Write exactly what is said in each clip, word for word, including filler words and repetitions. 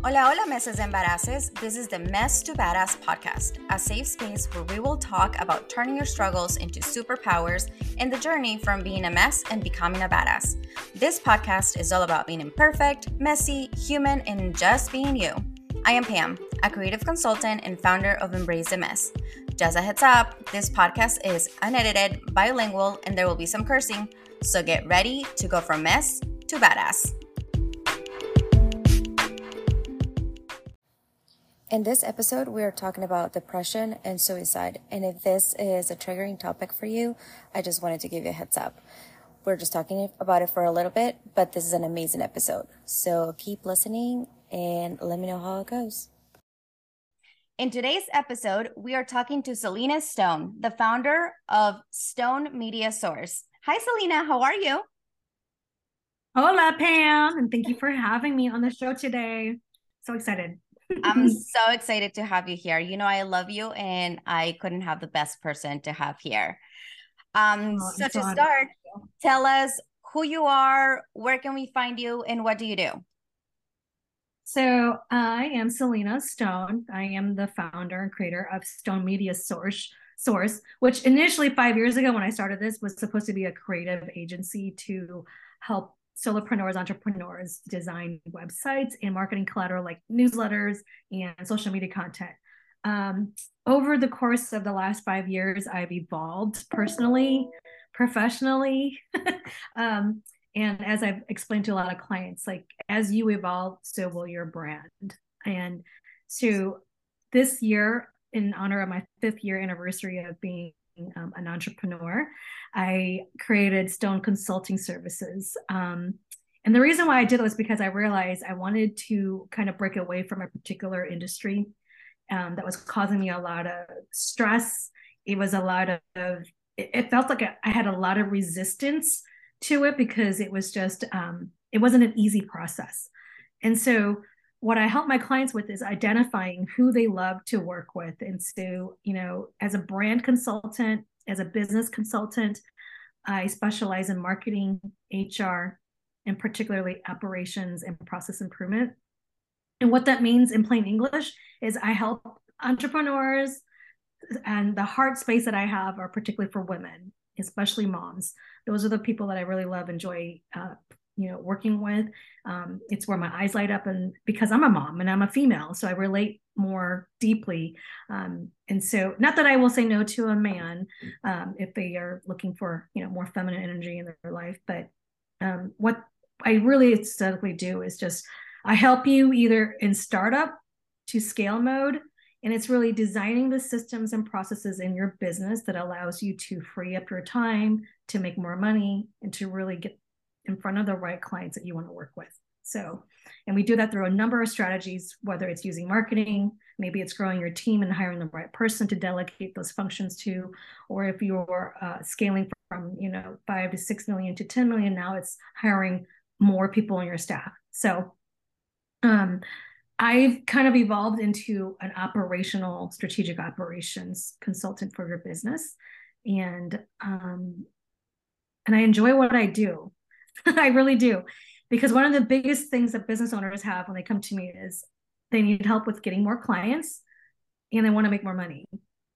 Hola, hola, messes and badasses. This is the Mess to Badass podcast, a safe space where we will talk about turning your struggles into superpowers and the journey from being a mess and becoming a badass. This podcast is all about being imperfect, messy, human, and just being you. I am Pam, a creative consultant and founder of Embrace the Mess. Just a heads up, this podcast is unedited, bilingual, and there will be some cursing, so get ready to go from mess to badass. In this episode, we are talking about depression and suicide. And if this is a triggering topic for you, I just wanted to give you a heads up. We're just talking about it for a little bit, but this is an amazing episode. So keep listening and let me know how it goes. In today's episode, we are talking to Selena Stone, the founder of Stone Media Source. Hi, Selena. How are you? Hola, Pam. And thank you for having me on the show today. So excited. I'm so excited to have you here. You know, I love you and I couldn't have the best person to have here. Um, Oh, so to so start, tell us who you are, where can we find you, and what do you do? So I am Selena Stone. I am the founder and creator of Stone Media Source, Source, which initially five years ago when I started this was supposed to be a creative agency to help solopreneurs, entrepreneurs design websites and marketing collateral like newsletters and social media content. Um, over the course of the last five years, I've evolved personally, professionally, um, and as I've explained to a lot of clients, like as you evolve, so will your brand. And so this year, in honor of my fifth year anniversary of being um, an entrepreneur, I created Stone Consulting Services. Um, and the reason why I did it was because I realized I wanted to kind of break away from a particular industry um, that was causing me a lot of stress. It was a lot of, it, it felt like I had a lot of resistance to it because it was just, um, it wasn't an easy process. And so what I help my clients with is identifying who they love to work with. And so, you know, as a brand consultant, as a business consultant, I specialize in marketing, H R, and particularly operations and process improvement. And what that means in plain English is I help entrepreneurs, and the heart space that I have are particularly for women, especially moms. Those are the people that I really love, enjoy, uh, you know, working with. Um, it's where my eyes light up, and because I'm a mom and I'm a female, so I relate more deeply. Um, and so, not that I will say no to a man um, if they are looking for, you know, more feminine energy in their life, but um, what I really aesthetically do is just I help you either in startup to scale mode. And it's really designing the systems and processes in your business that allows you to free up your time to make more money and to really get in front of the right clients that you want to work with. So, and we do that through a number of strategies, whether it's using marketing, maybe it's growing your team and hiring the right person to delegate those functions to, or if you're uh, scaling from, you know, five to six million to ten million, now it's hiring more people on your staff. So, um, I've kind of evolved into an operational strategic operations consultant for your business. And, um, and I enjoy what I do. I really do. Because one of the biggest things that business owners have when they come to me is they need help with getting more clients and they want to make more money.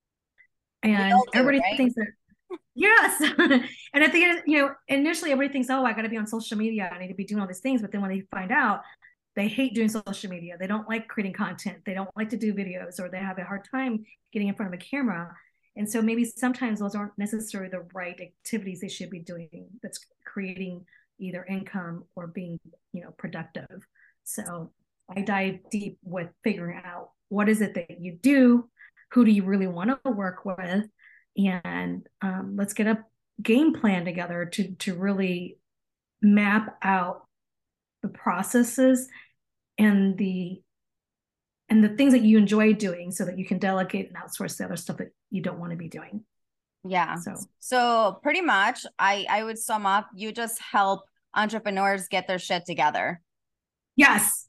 And Do, everybody right? thinks that, yes. And I think, you know, initially everybody thinks, oh, I got to be on social media. I need to be doing all these things. But then when they find out, they hate doing social media. They don't like creating content. They don't like to do videos, or they have a hard time getting in front of a camera. And so maybe sometimes those aren't necessarily the right activities they should be doing that's creating either income or being, you know, productive. So I dive deep with figuring out what is it that you do, who do you really want to work with, and um, let's get a game plan together to to really map out the processes and the and the things that you enjoy doing so that you can delegate and outsource the other stuff that you don't want to be doing. Yeah. So So pretty much I, I would sum up, you just help entrepreneurs get their shit together. yes.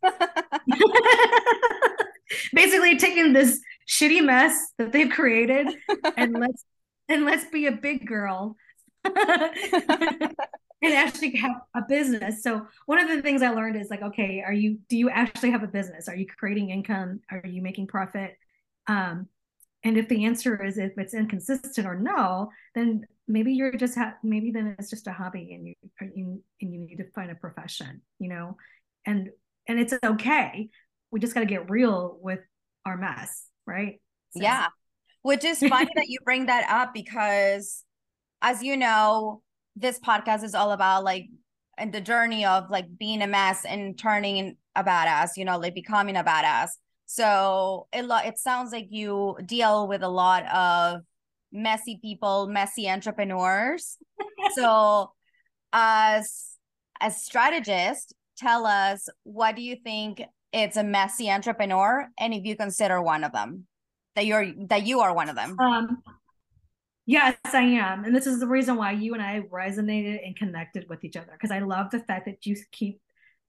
Basically taking this shitty mess that they've created and let's and let's be a big girl and actually have a business? So one of the things I learned is like, okay, are you, do you actually have a business? Are you creating income? Are you making profit? Um, and if the answer is if it's inconsistent or no, then maybe you're just ha- maybe then it's just a hobby, and you, you and you need to find a profession, you know, and and it's okay. We just got to get real with our mess, right? So. Yeah, which is funny that you bring that up, because as you know, this podcast is all about like and the journey of like being a mess and turning a badass, you know, like becoming a badass. So it it sounds like you deal with a lot of messy people, messy entrepreneurs. So as a strategist, tell us, what do you think it's a messy entrepreneur, and if you consider one of them, that you're that you are one of them. Um, yes, I am, and this is the reason why you and I resonated and connected with each other, because I love the fact that you keep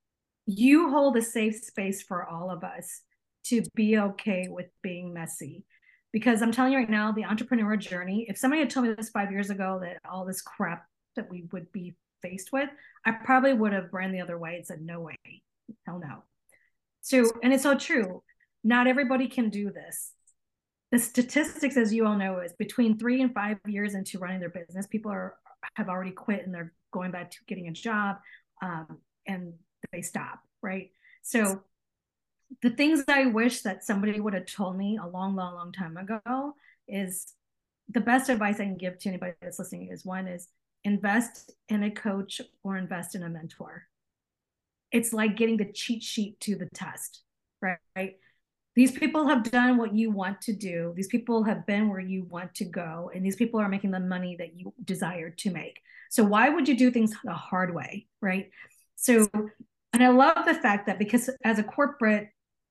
you hold a safe space for all of us to be okay with being messy. Because I'm telling you right now, the entrepreneur journey, if somebody had told me this five years ago that all this crap that we would be faced with, I probably would have ran the other way and said, no way, hell no. So, and it's so true. Not everybody can do this. The statistics, as you all know, is between three and five years into running their business, people are have already quit and they're going back to getting a job, um, and they stop, right? So the things I wish that somebody would have told me a long, long, long time ago is the best advice I can give to anybody that's listening is, one is invest in a coach or invest in a mentor. It's like getting the cheat sheet to the test, right? right? These people have done what you want to do. These people have been where you want to go. And these people are making the money that you desire to make. So why would you do things the hard way, right? So, and I love the fact that, because as a corporate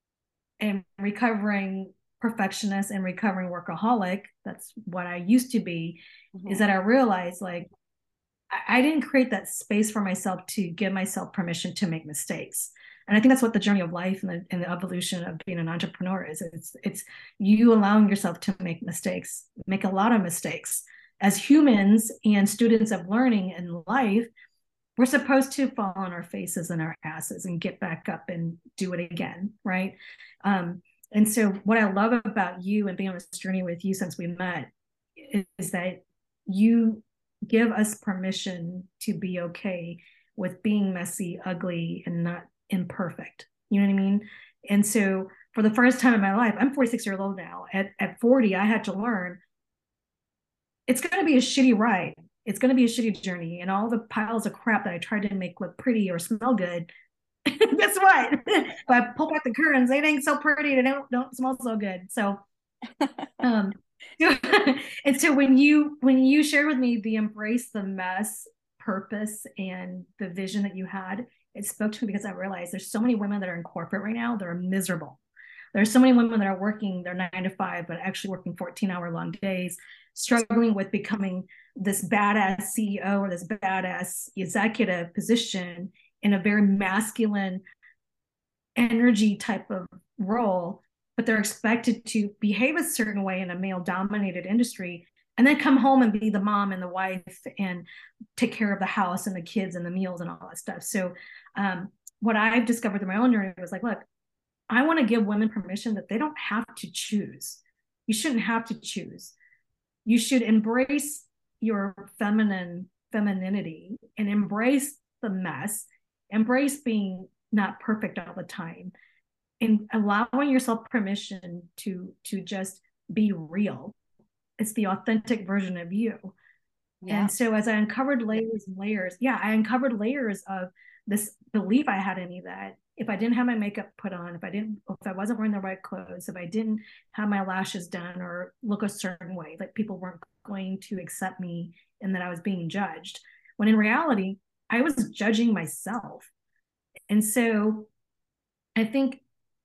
and recovering perfectionist and recovering workaholic, that's what I used to be, mm-hmm. is that I realized like, I, I didn't create that space for myself to give myself permission to make mistakes. And I think that's what the journey of life and the, and the evolution of being an entrepreneur is. It's, it's you allowing yourself to make mistakes, make a lot of mistakes. As humans and students of learning in life, we're supposed to fall on our faces and our asses and get back up and do it again, right? Um, and so what I love about you and being on this journey with you since we met is, is that you give us permission to be okay with being messy, ugly, and not imperfect. You know what I mean? And so for the first time in my life, I'm forty-six years old now. At, at forty, I had to learn it's going to be a shitty ride. It's going to be a shitty journey. And all the piles of crap that I tried to make look pretty or smell good, guess what? If I pull back the curtains, they ain't so pretty. They don't, don't smell so good. So, um, and so when you, when you shared with me the embrace the mess purpose and the vision that you had, it spoke to me, because I realized there's so many women that are in corporate right now that are miserable. There's so many women that are working their nine to five, but actually working fourteen hour long days, struggling with becoming this badass C E O or this badass executive position in a very masculine energy type of role, but they're expected to behave a certain way in a male dominated industry, and then come home and be the mom and the wife and take care of the house and the kids and the meals and all that stuff. So um, what I've discovered through my own journey was like, look, I want to give women permission that they don't have to choose. You shouldn't have to choose. You should embrace your feminine femininity and embrace the mess, embrace being not perfect all the time, and allowing yourself permission to, to just be real. It's the authentic version of you. Yeah. And so as I uncovered layers and layers, yeah, I uncovered layers of this belief I had in me that if I didn't have my makeup put on, if I didn't, if I wasn't wearing the right clothes, if I didn't have my lashes done or look a certain way, like people weren't going to accept me and that I was being judged. When in reality, I was judging myself. And so I think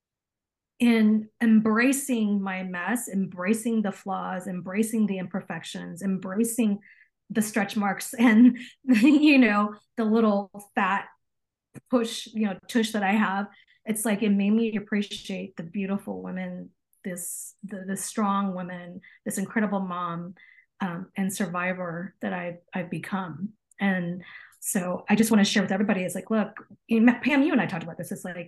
in embracing my mess, embracing the flaws, embracing the imperfections, embracing the stretch marks and, you know, the little fat push, you know, tush that I have, it's like it made me appreciate the beautiful women, this the, the strong women, this incredible mom um, and survivor that I've I've become. And So I just want to share with everybody, it's like, look, Pam, you and I talked about this. It's like,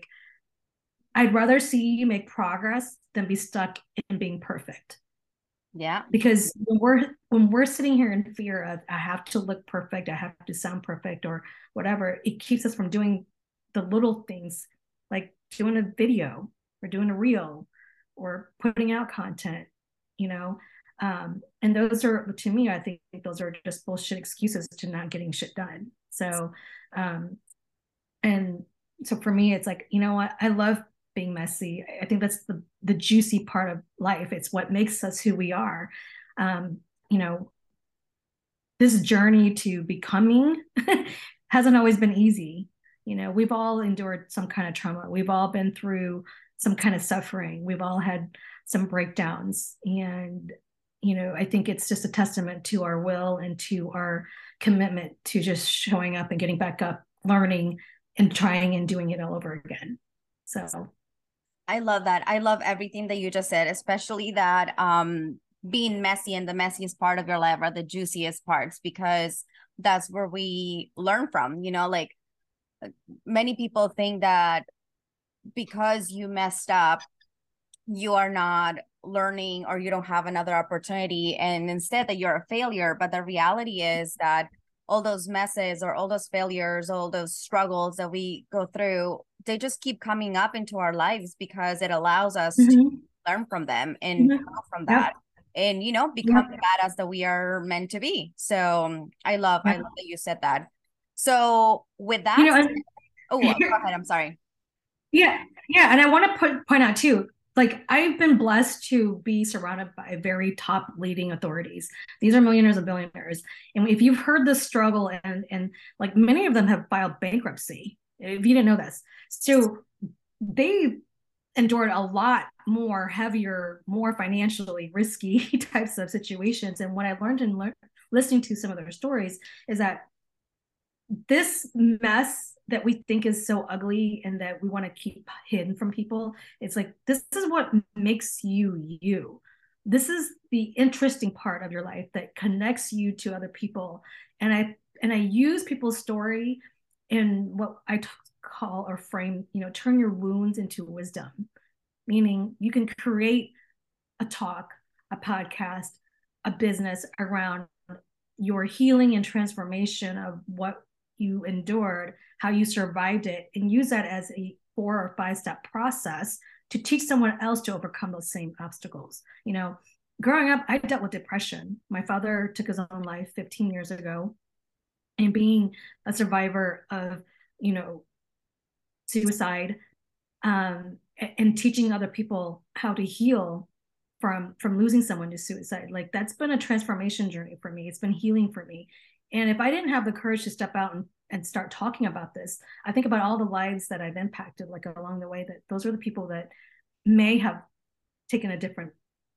I'd rather see you make progress than be stuck in being perfect. Yeah. Because when we're when we're sitting here in fear of I have to look perfect, I have to sound perfect or whatever, it keeps us from doing the little things like doing a video or doing a reel or putting out content, you know. Um, and those are, to me, I think those are just bullshit excuses to not getting shit done. So, um, and so for me, it's like, you know what, I love being messy. I think that's the the juicy part of life. It's what makes us who we are. Um, you know, this journey to becoming hasn't always been easy. You know, we've all endured some kind of trauma. We've all been through some kind of suffering. We've all had some breakdowns. And, you know, I think it's just a testament to our will and to our commitment to just showing up and getting back up, learning and trying and doing it all over again. So I love that. I love everything that you just said, especially that um being messy and the messiest part of your life are the juiciest parts, because that's where we learn from, you know, like many people think that because you messed up, you are not learning or you don't have another opportunity, and instead that you're a failure. But the reality is that all those messes or all those failures, all those struggles that we go through, they just keep coming up into our lives because it allows us mm-hmm. to learn from them and mm-hmm. grow from that. Yep. And, you know, become yep. the badass that we are meant to be. So um, I love, yep. I love that you said that. So with that, you know, said, oh, go ahead. I'm sorry. Yeah. Yeah. And I want to put, point out too, like I've been blessed to be surrounded by very top leading authorities. These are millionaires and billionaires. And if you've heard the struggle, and, and like many of them have filed bankruptcy, if you didn't know this. So they endured a lot more heavier, more financially risky types of situations. And what I learned in le- listening to some of their stories is that this mess that we think is so ugly and that we want to keep hidden from people, it's like, this is what makes you you. This is the interesting part of your life that connects you to other people. And I and I use people's story in what I t- call or frame, you know, turn your wounds into wisdom. Meaning you can create a talk, a podcast, a business around your healing and transformation of what you endured, how you survived it, and use that as a four or five step process to teach someone else to overcome those same obstacles. You know, growing up, I dealt with depression. My father took his own life fifteen years ago, and being a survivor of, you know, suicide, um, and teaching other people how to heal from from losing someone to suicide, like that's been a transformation journey for me. It's been healing for me. And if I didn't have the courage to step out and, and start talking about this, I think about all the lives that I've impacted, like along the way, that those are the people that may have taken a different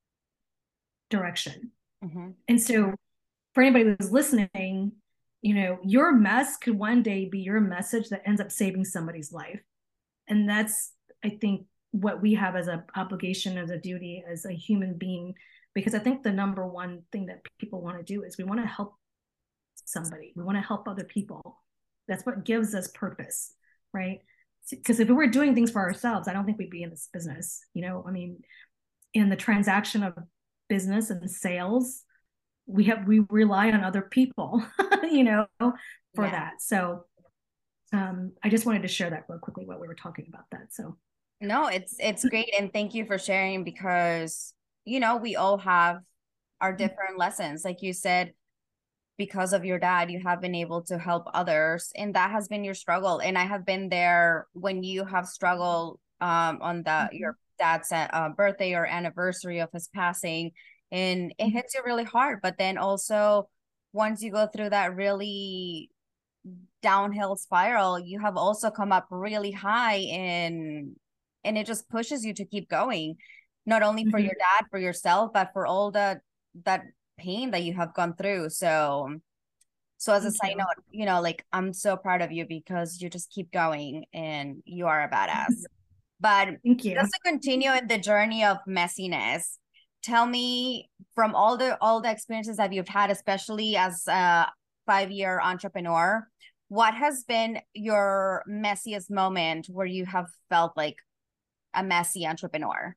direction. Mm-hmm. And so for anybody who's listening, you know, your mess could one day be your message that ends up saving somebody's life. And that's, I think, what we have as an obligation, as a duty, as a human being, because I think the number one thing that people want to do is we want to help somebody. We want to help other people. That's what gives us purpose, right? Because if we were doing things for ourselves, I don't think we'd be in this business. You know, I mean, in the transaction of business and sales, we have we rely on other people, you know, for yeah. that. So um, I just wanted to share that real quickly while we were talking about that. So no, it's it's great, and thank you for sharing, because you know we all have our different lessons, like you said. Because of your dad, you have been able to help others, and that has been your struggle. And I have been there when you have struggled um, on the mm-hmm. your dad's uh, birthday or anniversary of his passing, and it hits you really hard. But then also, once you go through that really downhill spiral, you have also come up really high, and and it just pushes you to keep going, not only for mm-hmm. your dad, for yourself, but for all the that pain that you have gone through. So so as Thank a side you. note, you know, like I'm so proud of you because you just keep going and you are a badass. But Thank you. just to continue in the journey of messiness, tell me, from all the all the experiences that you've had, especially as a five-year entrepreneur, what has been your messiest moment where you have felt like a messy entrepreneur?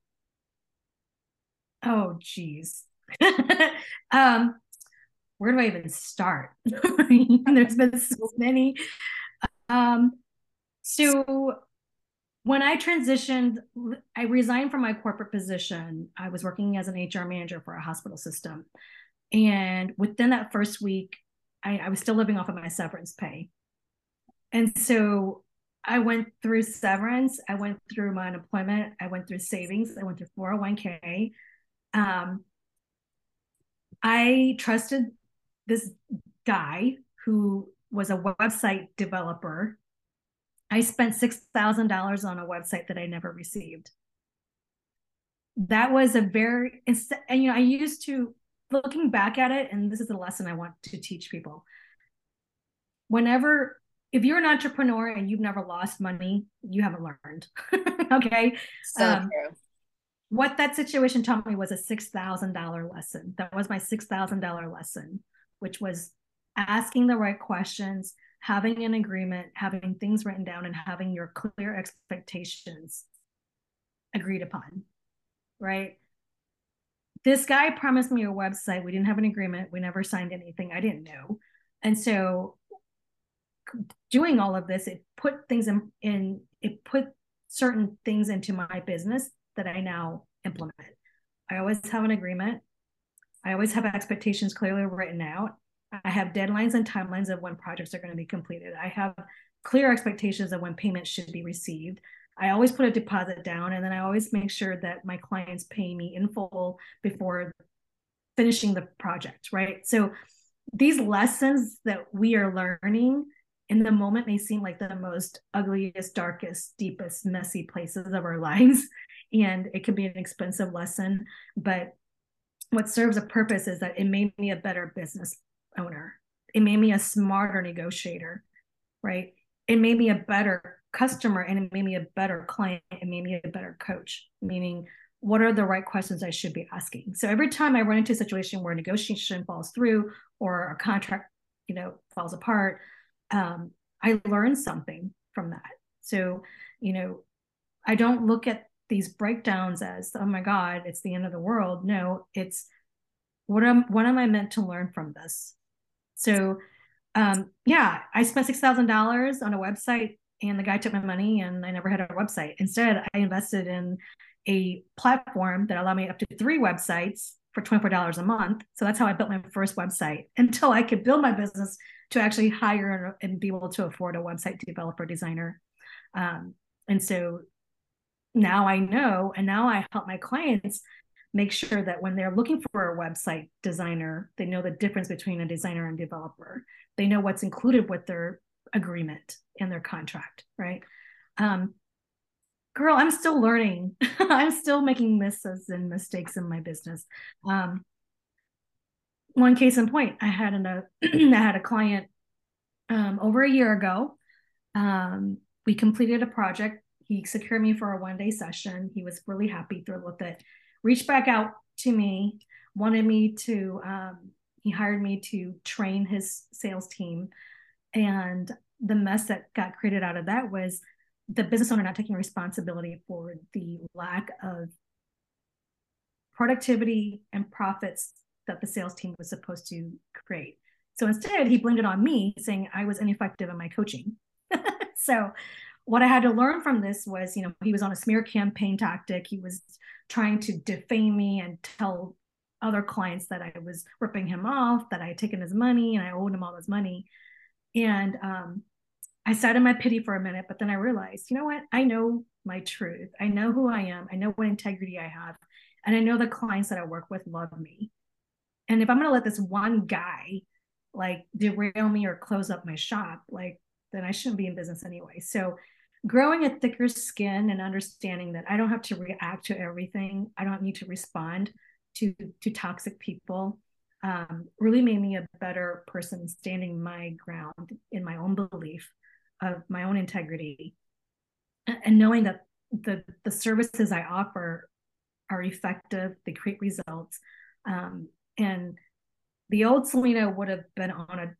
Oh, geez. um, where do I even start? There's been so many. Um, so when I transitioned, I resigned from my corporate position. I was working as an H R manager for a hospital system. And within that first week, I, I was still living off of my severance pay. And so I went through severance, I went through my unemployment, I went through savings, I went through four oh one k. Um, I trusted this guy who was a website developer. I spent six thousand dollars on a website that I never received. That was a very, and you know, I used to, looking back at it, and this is a lesson I want to teach people. Whenever, if you're an entrepreneur and you've never lost money, you haven't learned. Okay. So um, true. What that situation taught me was a six thousand dollars lesson. That was my six thousand dollars lesson, which was asking the right questions, having an agreement, having things written down, and having your clear expectations agreed upon, right? This guy promised me a website. We didn't have an agreement. We never signed anything. I didn't know. And so doing all of this, it put things in, in it put certain things into my business that I now implement. I always have an agreement. I always have expectations clearly written out. I have deadlines and timelines of when projects are going to be completed. I have clear expectations of when payments should be received. I always put a deposit down, and then I always make sure that my clients pay me in full before finishing the project, right? So these lessons that we are learning in the moment may seem like the most ugliest, darkest, deepest, messy places of our lives. And it can be an expensive lesson, but what serves a purpose is that it made me a better business owner. It made me a smarter negotiator, right? It made me a better customer, and it made me a better client. It made me a better coach, meaning what are the right questions I should be asking? So every time I run into a situation where negotiation falls through or a contract, you know, falls apart, um, I learn something from that. So, you know, I don't look at these breakdowns as, oh my God, it's the end of the world. No, it's what am what am I meant to learn from this? So um, yeah, I spent six thousand dollars on a website, and the guy took my money, and I never had a website. Instead, I invested in a platform that allowed me up to three websites for twenty-four dollars a month. So that's how I built my first website until I could build my business to actually hire and be able to afford a website developer designer. Um, and so now I know, and now I help my clients make sure that when they're looking for a website designer, they know the difference between a designer and developer. They know what's included with their agreement and their contract, right? Um, girl, I'm still learning. I'm still making misses and mistakes in my business. Um, one case in point, I had an, a, I had a client um, over a year ago. Um, we completed a project. He secured me for a one-day session. He was really happy, thrilled with it. Reached back out to me, wanted me to, um, he hired me to train his sales team. And the mess that got created out of that was the business owner not taking responsibility for the lack of productivity and profits that the sales team was supposed to create. So instead, he blamed it on me, saying I was ineffective in my coaching. So what I had to learn from this was, you know, he was on a smear campaign tactic. He was trying to defame me and tell other clients that I was ripping him off, that I had taken his money and I owed him all his money. And um, I sat in my pity for a minute, but then I realized, you know what? I know my truth. I know who I am. I know what integrity I have. And I know the clients that I work with love me. And if I'm going to let this one guy like derail me or close up my shop, like, then I shouldn't be in business anyway. So growing a thicker skin and understanding that I don't have to react to everything. I don't need to respond to, to toxic people. Um, really made me a better person, standing my ground in my own belief of my own integrity, and knowing that the, the services I offer are effective, they create results. Um, and the old Selena would have been on a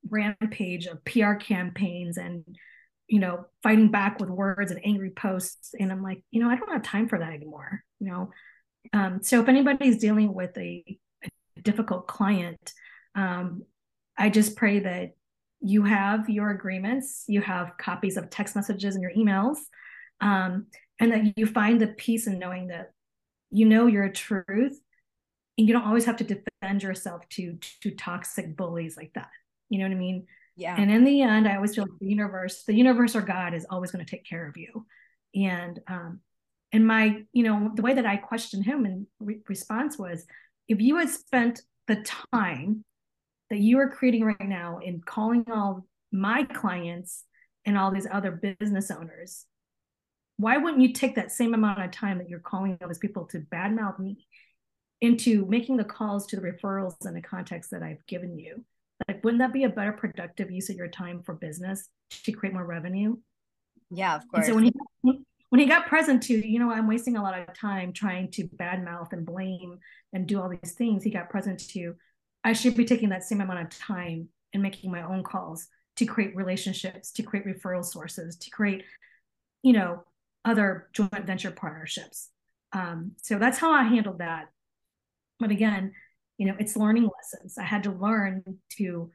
rampage of P R campaigns and, you know, fighting back with words and angry posts. And I'm like, you know, I don't have time for that anymore. You know, um, so if anybody's dealing with a, a difficult client, um, I just pray that you have your agreements, you have copies of text messages and your emails, um, and that you find the peace in knowing that you know your truth, and you don't always have to defend yourself to to toxic bullies like that. You know what I mean? Yeah. And in the end, I always feel like the universe, the universe or God is always going to take care of you. And um, and my, you know, the way that I questioned him and re- response was, if you had spent the time that you are creating right now in calling all my clients and all these other business owners, why wouldn't you take that same amount of time that you're calling all these people to badmouth me into making the calls to the referrals and the contacts that I've given you? Like, wouldn't that be a better productive use of your time for business to create more revenue? Yeah, of And course. so when he when he got present to, you know, I'm wasting a lot of time trying to badmouth and blame and do all these things, he got present to, I should be taking that same amount of time and making my own calls to create relationships, to create referral sources, to create, you know, other joint venture partnerships. Um, so that's how I handled that. But again, you know, it's learning lessons. I had to learn to,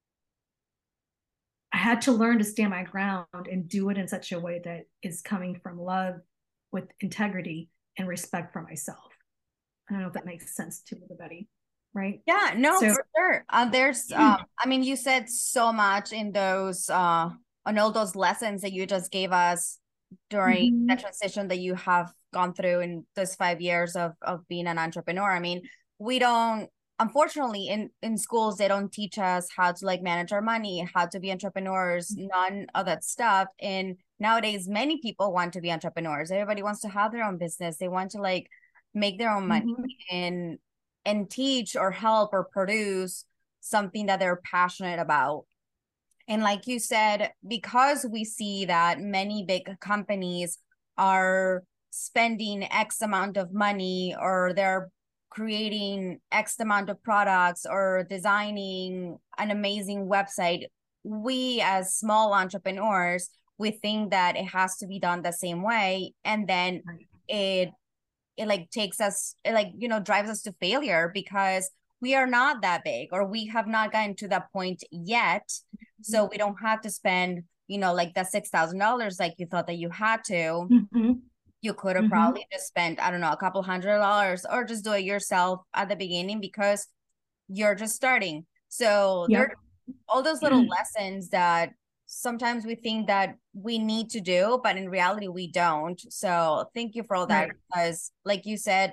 I had to learn to stand my ground and do it in such a way that is coming from love with integrity and respect for myself. I don't know if that makes sense to everybody, right? Yeah, no, So, for sure. Uh, there's, um, I mean, you said so much in those, uh, on all those lessons that you just gave us during mm-hmm. the transition that you have gone through in those five years of of being an entrepreneur. I mean, we don't, unfortunately, in in schools they don't teach us how to like manage our money, how to be entrepreneurs, none of that stuff. And nowadays, many people want to be entrepreneurs. Everybody wants to have their own business. They want to like make their own money, mm-hmm. and and teach or help or produce something that they're passionate about. And like you said, because we see that many big companies are spending X amount of money, or they're creating X amount of products, or designing an amazing website, we as small entrepreneurs, we think that it has to be done the same way. And then it it like takes us, it like, you know, drives us to failure because we are not that big, or we have not gotten to that point yet. So we don't have to spend, you know, like that six thousand dollars like you thought that you had to. Mm-hmm. You could have mm-hmm. probably just spent, I don't know, a couple hundred dollars, or just do it yourself at the beginning because you're just starting. So yep. there are all those little mm-hmm. lessons that sometimes we think that we need to do, but in reality we don't. So thank you for all that, right. Because like you said,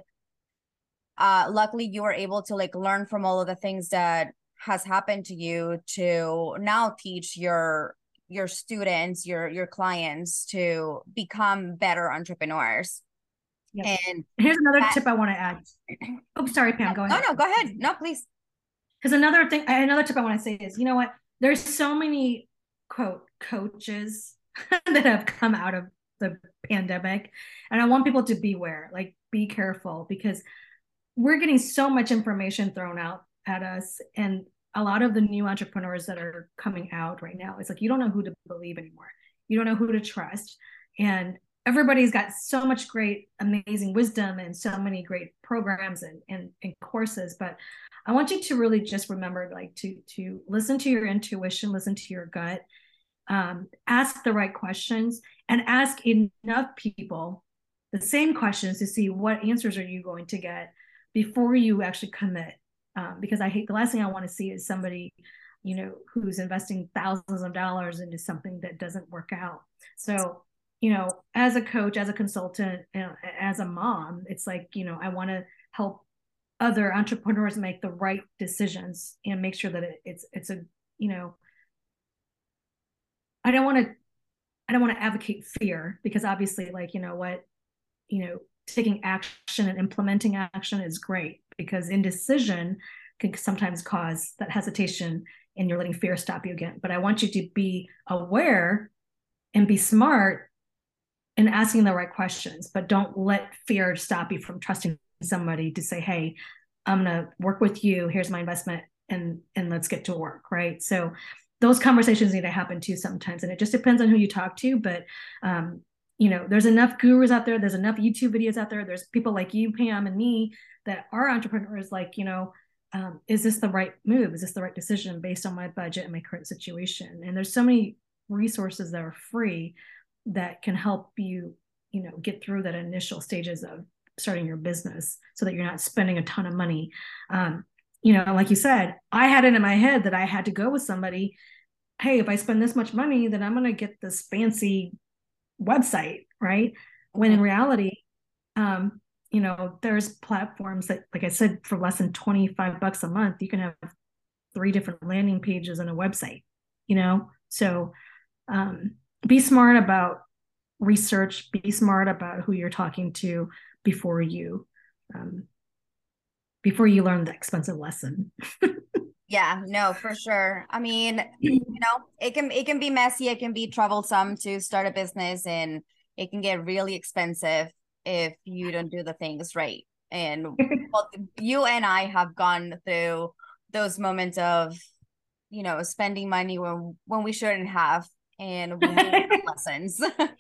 uh luckily you were able to like learn from all of the things that has happened to you to now teach your your students, your your clients to become better entrepreneurs. Yep. And here's another that, tip I want to add. Oh, sorry, Pam, go ahead. No, no, go ahead. No, please. Because another thing, another tip I want to say is, you know what? There's so many quote coaches that have come out of the pandemic, and I want people to beware, like be careful, because we're getting so much information thrown out at us, and a lot of the new entrepreneurs that are coming out right now, it's like you don't know who to believe anymore. You don't know who to trust, and everybody's got so much great, amazing wisdom and so many great programs and, and, and courses. But I want you to really just remember, like to to listen to your intuition, listen to your gut, um, ask the right questions, and ask enough people the same questions to see what answers are you going to get before you actually commit. Um, because I hate, the last thing I want to see is somebody, you know, who's investing thousands of dollars into something that doesn't work out. So, you know, as a coach, as a consultant, you know, as a mom, it's like, you know, I want to help other entrepreneurs make the right decisions and make sure that it, it's, it's a, you know, I don't want to, I don't want to advocate fear, because obviously, like, you know what, you know, taking action and implementing action is great, because indecision can sometimes cause that hesitation and you're letting fear stop you again. But I want you to be aware and be smart in asking the right questions, but don't let fear stop you from trusting somebody to say, hey, I'm going to work with you. Here's my investment, and, and let's get to work. Right. So those conversations need to happen too sometimes. And it just depends on who you talk to. But, um, you know, there's enough gurus out there. There's enough YouTube videos out there. There's people like you, Pam, and me that are entrepreneurs. Like, you know, um, is this the right move? Is this the right decision based on my budget and my current situation? And there's so many resources that are free that can help you, you know, get through that initial stages of starting your business so that you're not spending a ton of money. Um, you know, like you said, I had it in my head that I had to go with somebody. Hey, if I spend this much money, then I'm going to get this fancy website, right? When in reality, um, you know, there's platforms that, like I said, for less than twenty-five bucks a month, you can have three different landing pages and a website, you know? So um, be smart about research, be smart about who you're talking to before you, um, before you learn the expensive lesson. Yeah, no, for sure. I mean, you know, it can it can be messy, it can be troublesome to start a business, and it can get really expensive if you don't do the things right. And well, you and I have gone through those moments of, you know, spending money when when we shouldn't have, and we have lessons.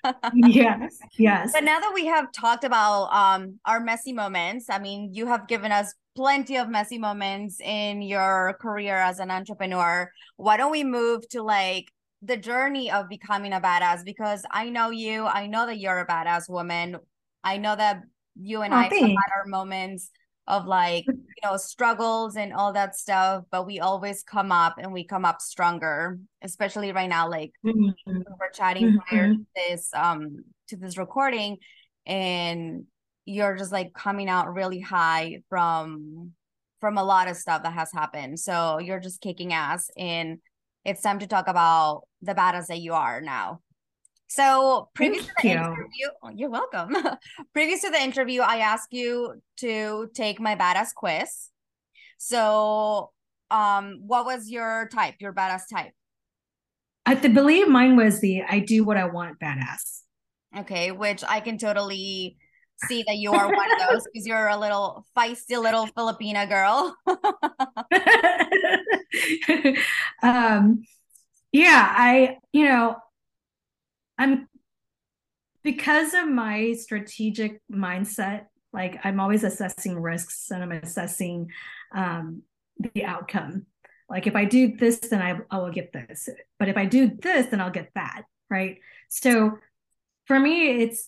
Yes, yes. But now that we have talked about um our messy moments, I mean, you have given us plenty of messy moments in your career as an entrepreneur. Why don't we move to like the journey of becoming a badass? Because I know you, I know that you're a badass woman. I know that you and Oh, I have thanks. had our moments of like, you know, struggles and all that stuff, but we always come up and we come up stronger, especially right now. Like mm-hmm. we were chatting Mm-hmm. prior to this um to this recording, and you're just like coming out really high from from a lot of stuff that has happened. So you're just kicking ass, and it's time to talk about the badass that you are now. So previous Thank to the you. interview, oh, you're welcome. Previous to the interview, I asked you to take my badass quiz. So um, what was your type, your badass type? I believe mine was the I do what I want badass. Okay, which I can totally see that you are one of those because you're a little feisty little Filipina girl. um, yeah, I, you know, I'm because of my strategic mindset, like I'm always assessing risks and I'm assessing um, the outcome. Like if I do this, then I, I will get this. But if I do this, then I'll get that. Right. So for me, it's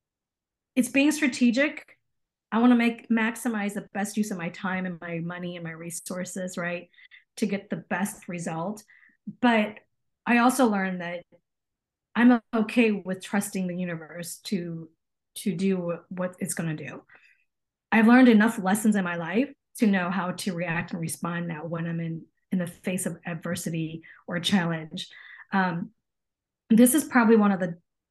it's being strategic. I want to make maximize the best use of my time and my money and my resources, right, to get the best result. But I also learned that I'm okay with trusting the universe to to do what it's going to do. I've learned enough lessons in my life to know how to react and respond now when I'm in in the face of adversity or challenge. Um, this is probably one of the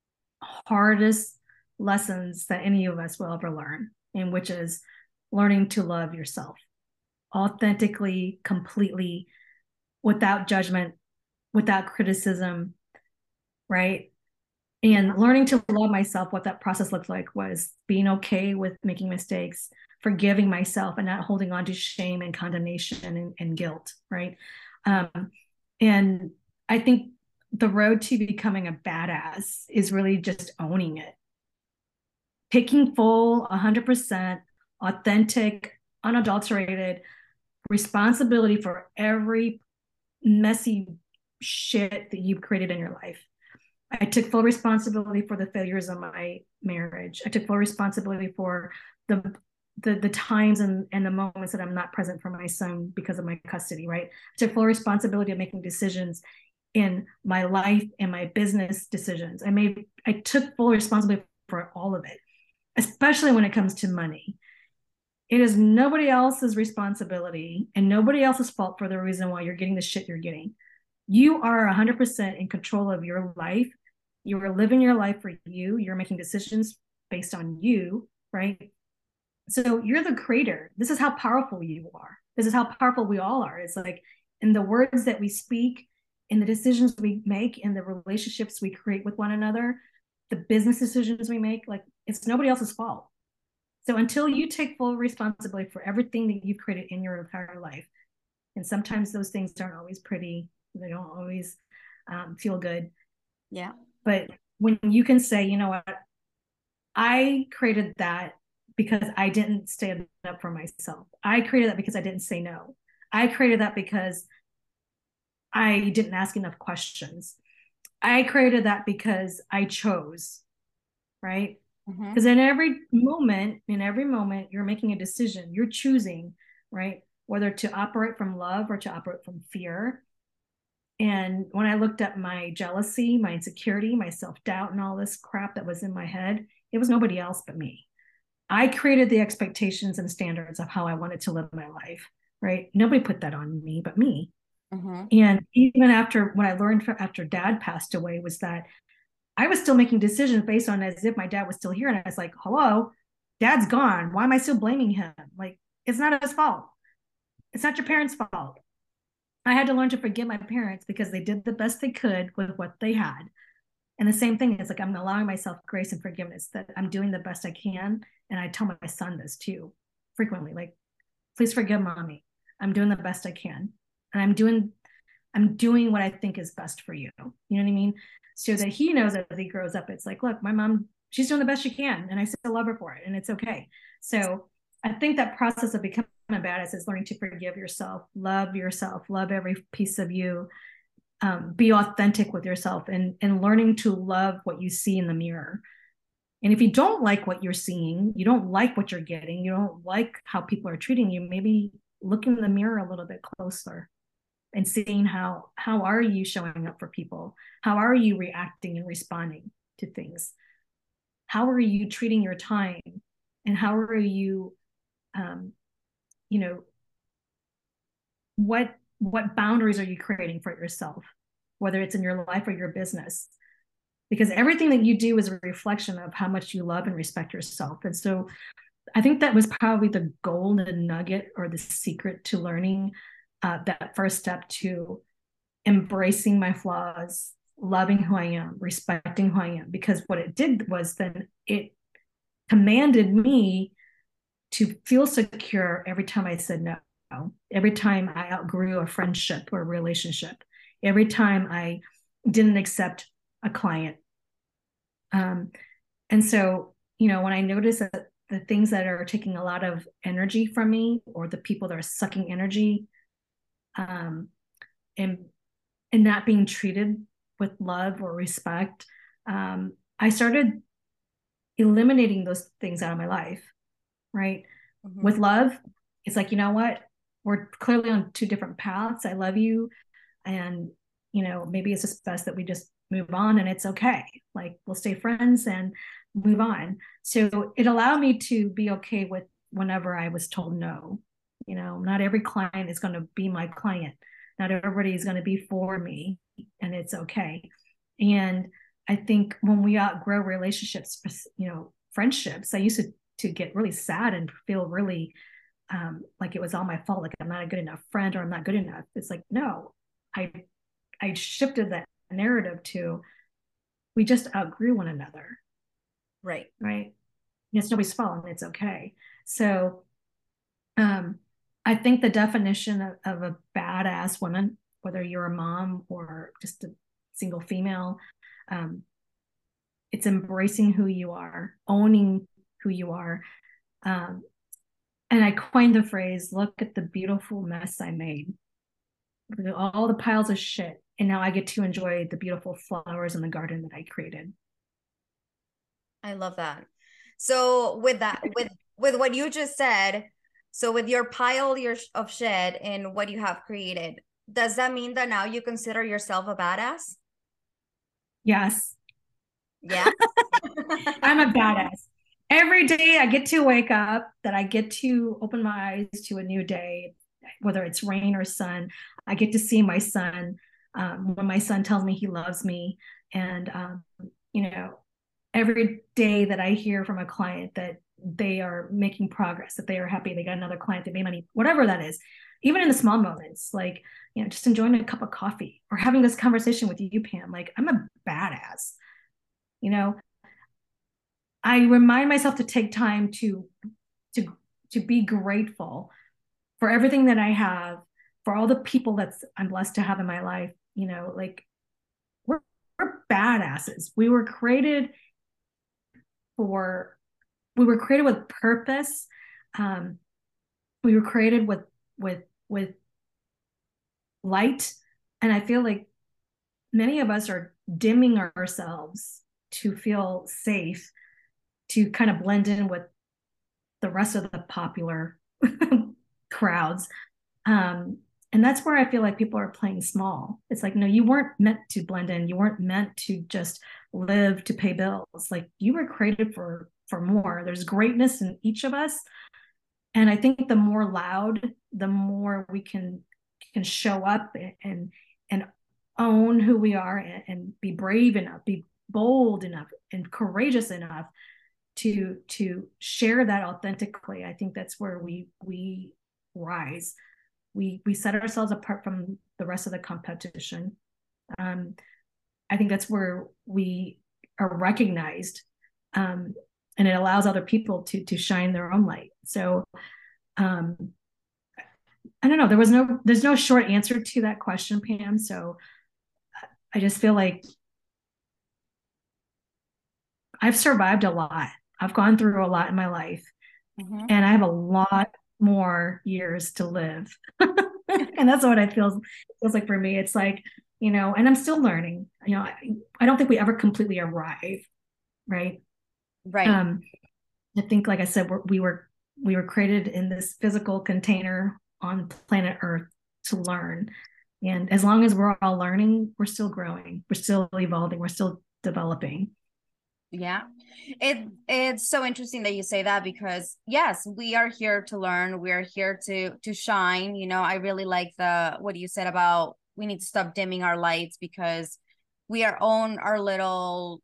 hardest lessons that any of us will ever learn, and which is learning to love yourself authentically, completely, without judgment, without criticism, right? And learning to love myself, what that process looked like was being okay with making mistakes, forgiving myself, and not holding on to shame and condemnation and, and guilt, right? Um, and I think the road to becoming a badass is really just owning it. Taking full, one hundred percent authentic, unadulterated responsibility for every messy shit that you've created in your life. I took full responsibility for the failures of my marriage. I took full responsibility for the the, the times and, and the moments that I'm not present for my son because of my custody, right? I took full responsibility of making decisions in my life and my business decisions. I made I took full responsibility for all of it, especially when it comes to money. It is nobody else's responsibility and nobody else's fault for the reason why you're getting the shit you're getting. You are one hundred percent in control of your life. You are living your life for you. You're making decisions based on you, right? So you're the creator. This is how powerful you are. This is how powerful we all are. It's like in the words that we speak, in the decisions we make, in the relationships we create with one another, the business decisions we make, like it's nobody else's fault. So until you take full responsibility for everything that you've created in your entire life, and sometimes those things aren't always pretty, They don't always um, feel good. Yeah. But when you can say, you know what, I created that because I didn't stand up for myself. I created that because I didn't say no. I created that because I didn't ask enough questions. I created that because I chose, right? Because mm-hmm. in every moment, in every moment, you're making a decision. You're choosing, right? Whether to operate from love or to operate from fear. And when I looked at my jealousy, my insecurity, my self-doubt, and all this crap that was in my head, it was nobody else but me. I created the expectations and standards of how I wanted to live my life, right? Nobody put that on me but me. Mm-hmm. And even after what I learned after dad passed away was that I was still making decisions based on as if my dad was still here. And I was like, hello, dad's gone. Why am I still blaming him? Like, it's not his fault. It's not your parents' fault. I had to learn to forgive my parents because they did the best they could with what they had. And the same thing is like, I'm allowing myself grace and forgiveness that I'm doing the best I can. And I tell my son this too, frequently, like, please forgive mommy. I'm doing the best I can. And I'm doing, I'm doing what I think is best for you. You know what I mean? So that he knows as he grows up, it's like, look, my mom, she's doing the best she can. And I still love her for it. And it's okay. So I think that process of becoming a badass is learning to forgive yourself, love yourself, love every piece of you, um, be authentic with yourself, and, and learning to love what you see in the mirror. And if you don't like what you're seeing, you don't like what you're getting, you don't like how people are treating you, maybe look in the mirror a little bit closer and seeing how, how are you showing up for people? How are you reacting and responding to things? How are you treating your time? And how are you, um, you know, what, what boundaries are you creating for yourself, whether it's in your life or your business? Because everything that you do is a reflection of how much you love and respect yourself. And so I think that was probably the golden nugget or the secret to learning uh, that first step to embracing my flaws, loving who I am, respecting who I am. Because what it did was then it commanded me to feel secure every time I said no, every time I outgrew a friendship or a relationship, every time I didn't accept a client. Um, and so, you know, when I notice that the things that are taking a lot of energy from me, or the people that are sucking energy, um, and and not being treated with love or respect, um, I started eliminating those things out of my life, right? Mm-hmm. With love, it's like, you know what? We're clearly on two different paths. I love you. And, you know, maybe it's just best that we just move on, and it's okay. Like, we'll stay friends and move on. So it allowed me to be okay with whenever I was told no. You know, not every client is going to be my client. Not everybody is going to be for me, and it's okay. And I think when we outgrow relationships, you know, friendships, I used to, to get really sad and feel really um, like it was all my fault. Like, I'm not a good enough friend, or I'm not good enough. It's like, no, I, I shifted that narrative to, we just outgrew one another. Right. Right. And it's nobody's fault, and it's okay. So um, I think the definition of, of a badass woman, whether you're a mom or just a single female, um, it's embracing who you are, owning who you are. Um, and I coined the phrase, look at the beautiful mess I made. All the piles of shit. And now I get to enjoy the beautiful flowers in the garden that I created. I love that. So with that, with, with what you just said, so with your pile of shit and what you have created, does that mean that now you consider yourself a badass? Yes. Yeah. I'm a badass. Every day I get to wake up, that I get to open my eyes to a new day, whether it's rain or sun. I get to see my son. Um, when my son tells me he loves me, and um, you know, every day that I hear from a client that they are making progress, that they are happy, they got another client, they made money, whatever that is, even in the small moments, like, you know, just enjoying a cup of coffee or having this conversation with you, Pam, like, I'm a badass. You know, I remind myself to take time to, to, to be grateful for everything that I have, for all the people that's I'm blessed to have in my life, you know, like we're, we're badasses. We were created for, we were created with purpose. Um, we were created with, with, with light. And I feel like many of us are dimming ourselves to feel safe, to kind of blend in with the rest of the popular crowds. Um, and that's where I feel like people are playing small. It's like, no, you weren't meant to blend in. You weren't meant to just live to pay bills. Like you were created for for more. There's greatness in each of us. And I think the more loud, the more we can can show up and and own who we are and, and be brave enough, be bold enough and courageous enough to to share that authentically. I think that's where we we rise. We we set ourselves apart from the rest of the competition. Um, I think that's where we are recognized, um, and it allows other people to to shine their own light. So um, I don't know. There was no there's no short answer to that question, Pam. So I just feel like I've survived a lot. I've gone through a lot in my life, mm-hmm. and I have a lot more years to live. And that's what I feel it feels like for me. It's like, you know, and I'm still learning. You know, I, I don't think we ever completely arrive, right? Right. Um, I think, like I said, we're, we were we were created in this physical container on planet Earth to learn, and as long as we're all learning, we're still growing, we're still evolving, we're still developing. Yeah, it it's so interesting that you say that, because yes, we are here to learn. We're here to to shine. You know, I really like the what you said about we need to stop dimming our lights, because we are on our little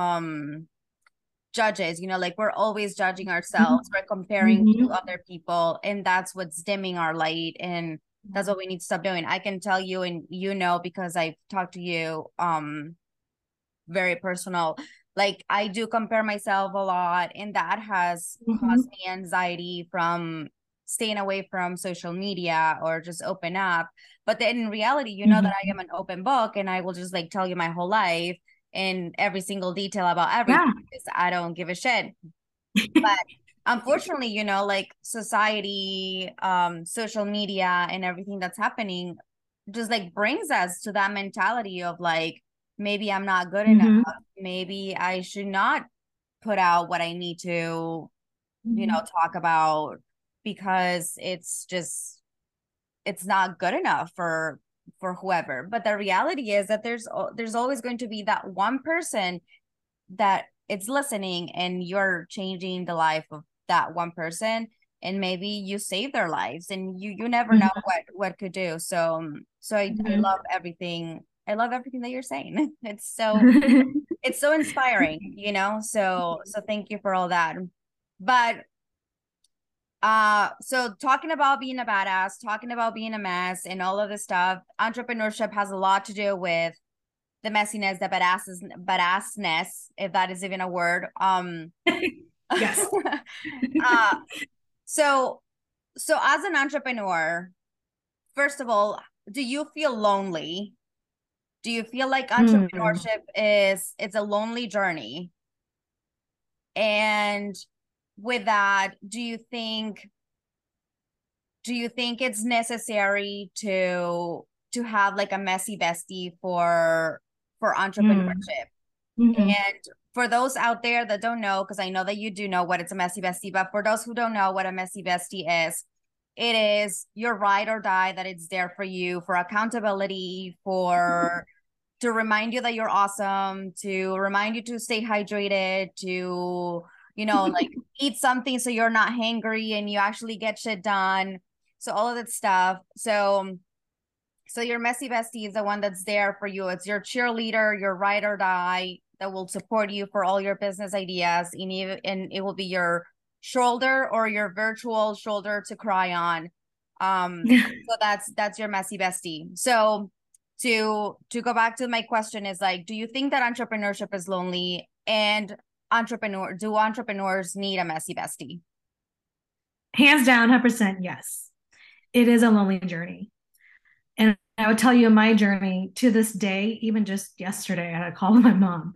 um judges. You know, like we're always judging ourselves. We're comparing mm-hmm. to other people, and that's what's dimming our light. And that's what we need to stop doing. I can tell you, and you know, because I've talked to you, um, very personal. Like I do compare myself a lot, and that has mm-hmm. caused me anxiety from staying away from social media or just open up. But then in reality, you know mm-hmm. that I am an open book, and I will just like tell you my whole life and every single detail about everything, yeah. because I don't give a shit. But unfortunately, you know, like society, um, social media and everything that's happening just like brings us to that mentality of like, maybe I'm not good mm-hmm. enough. Maybe I should not put out what I need to, mm-hmm. you know, talk about, because it's just, it's not good enough for, for whoever. But the reality is that there's, there's always going to be that one person that it's listening, and you're changing the life of that one person. And maybe you save their lives, and you, you never mm-hmm. know what, what could do. So, so I, mm-hmm. I love everything. I love everything that you're saying. It's so, it's so inspiring, you know? So, so thank you for all that. But, uh, so talking about being a badass, talking about being a mess and all of this stuff, entrepreneurship has a lot to do with the messiness, the badasses, badassness, if that is even a word. Um, yes. uh, so, so as an entrepreneur, first of all, do you feel lonely? Do you feel like entrepreneurship mm. is, it's a lonely journey? And with that, do you think, do you think it's necessary to, to have like a messy bestie for, for entrepreneurship? Mm. Mm-hmm. And for those out there that don't know, because I know that you do know what it's a messy bestie, but for those who don't know what a messy bestie is, it is your ride or die, that it's there for you, for accountability, for to remind you that you're awesome, to remind you to stay hydrated, to, you know, like eat something so you're not hangry and you actually get shit done. So all of that stuff. So, so your messy bestie is the one that's there for you. It's your cheerleader, your ride or die, that will support you for all your business ideas. And, even, and it will be your shoulder or your virtual shoulder to cry on. Um, so that's, that's your messy bestie. So to, to go back to my question is like, do you think that entrepreneurship is lonely, and entrepreneur, do entrepreneurs need a messy bestie? Hands down, one hundred percent. Yes, it is a lonely journey. And I would tell you my journey to this day, even just yesterday, I had a call with my mom.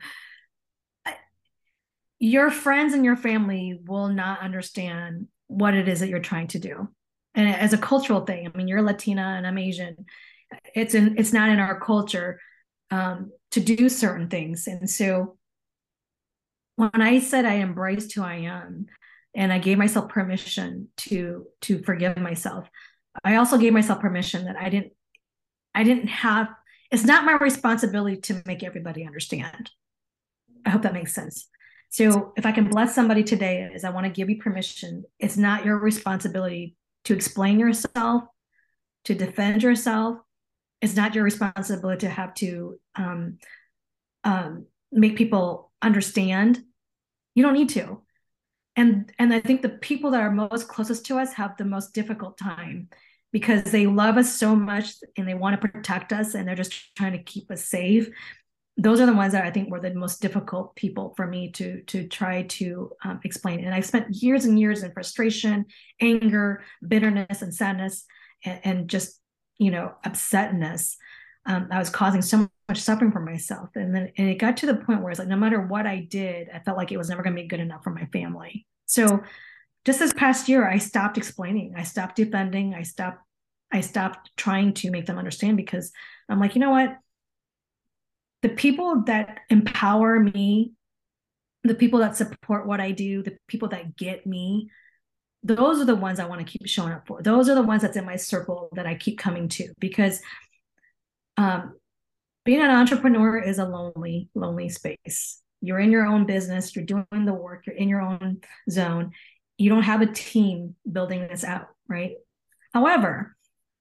Your friends and your family will not understand what it is that you're trying to do. And as a cultural thing, I mean, you're Latina and I'm Asian. It's in, it's not in our culture um, to do certain things. And so when I said I embraced who I am and I gave myself permission to to forgive myself, I also gave myself permission that I didn't I didn't have, it's not my responsibility to make everybody understand. I hope that makes sense. So if I can bless somebody today is I want to give you permission. It's not your responsibility to explain yourself, to defend yourself. It's not your responsibility to have to um, um, make people understand. You don't need to. And and I think the people that are most closest to us have the most difficult time because they love us so much and they want to protect us and they're just trying to keep us safe. Those are the ones that I think were the most difficult people for me to to try to um, explain. And I spent years and years in frustration, anger, bitterness, and sadness, and, and just you know upsetness. Um, I was causing so much suffering for myself, and then and it got to the point where it's like no matter what I did, I felt like it was never going to be good enough for my family. So just this past year, I stopped explaining, I stopped defending, I stopped I stopped trying to make them understand because I'm like, you know what? The people that empower me, the people that support what I do, the people that get me, those are the ones I want to keep showing up for. Those are the ones that's in my circle that I keep coming to because um, being an entrepreneur is a lonely, lonely space. You're in your own business, you're doing the work, you're in your own zone. You don't have a team building this out, right? However,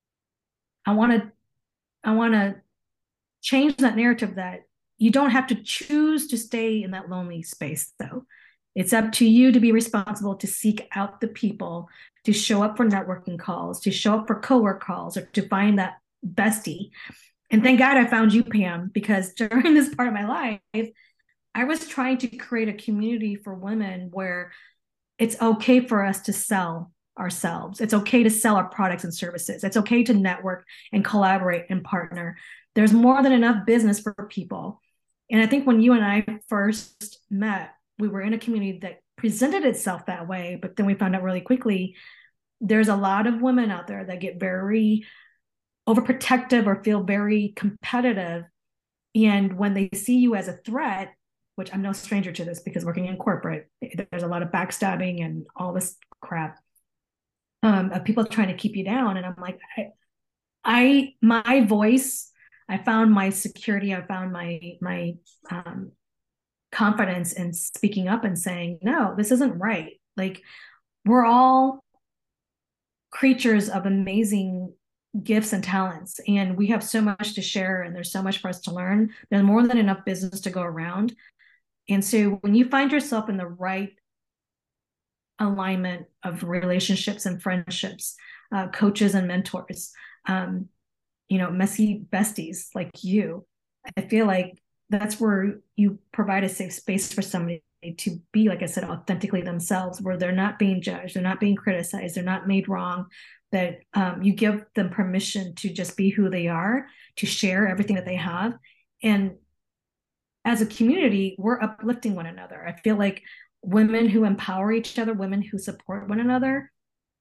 I want to, I want to change that narrative that you don't have to choose to stay in that lonely space though. It's up to you to be responsible to seek out the people, to show up for networking calls, to show up for co-work calls, or to find that bestie. And thank God I found you, Pam, because during this part of my life, I was trying to create a community for women where it's okay for us to sell ourselves. It's okay to sell our products and services. It's okay to network and collaborate and partner. There's more than enough business for people. And I think when you and I first met, we were in a community that presented itself that way, but then we found out really quickly there's a lot of women out there that get very overprotective or feel very competitive. And when they see you as a threat, which I'm no stranger to this because working in corporate, there's a lot of backstabbing and all this crap um, of people trying to keep you down. And I'm like, I, I my voice, I found my security, I found my my um, confidence in speaking up and saying, no, this isn't right. Like we're all creatures of amazing gifts and talents, and we have so much to share, and there's so much for us to learn. There's more than enough business to go around. And so when you find yourself in the right alignment of relationships and friendships, uh, coaches and mentors, um, you know, messy besties like you, I feel like that's where you provide a safe space for somebody to be, like I said, authentically themselves, where they're not being judged, they're not being criticized, they're not made wrong, that um, you give them permission to just be who they are, to share everything that they have. And as a community, we're uplifting one another. I feel like women who empower each other, women who support one another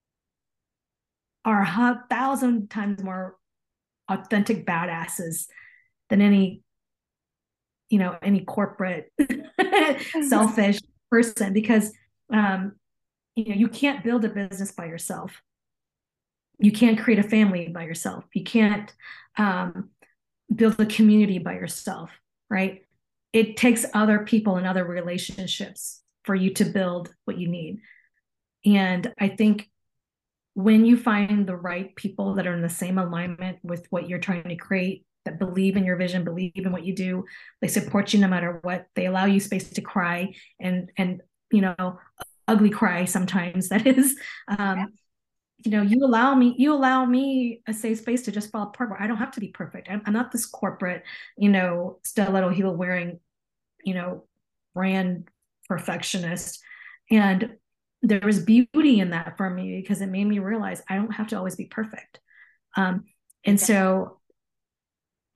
are a thousand times more authentic badasses than any, you know, any corporate selfish person, because um, you know, you can't build a business by yourself. You can't create a family by yourself. You can't um, build a community by yourself, right? It takes other people and other relationships for you to build what you need. And I think when you find the right people that are in the same alignment with what you're trying to create, that believe in your vision, believe in what you do, they support you no matter what, they allow you space to cry and, and, you know, ugly cry sometimes, that is, um, yeah. You know, you allow me, you allow me a safe space to just fall apart where I don't have to be perfect. I'm, I'm not this corporate, you know, stiletto heel wearing, you know, brand perfectionist. And there was beauty in that for me because it made me realize I don't have to always be perfect. Um, and so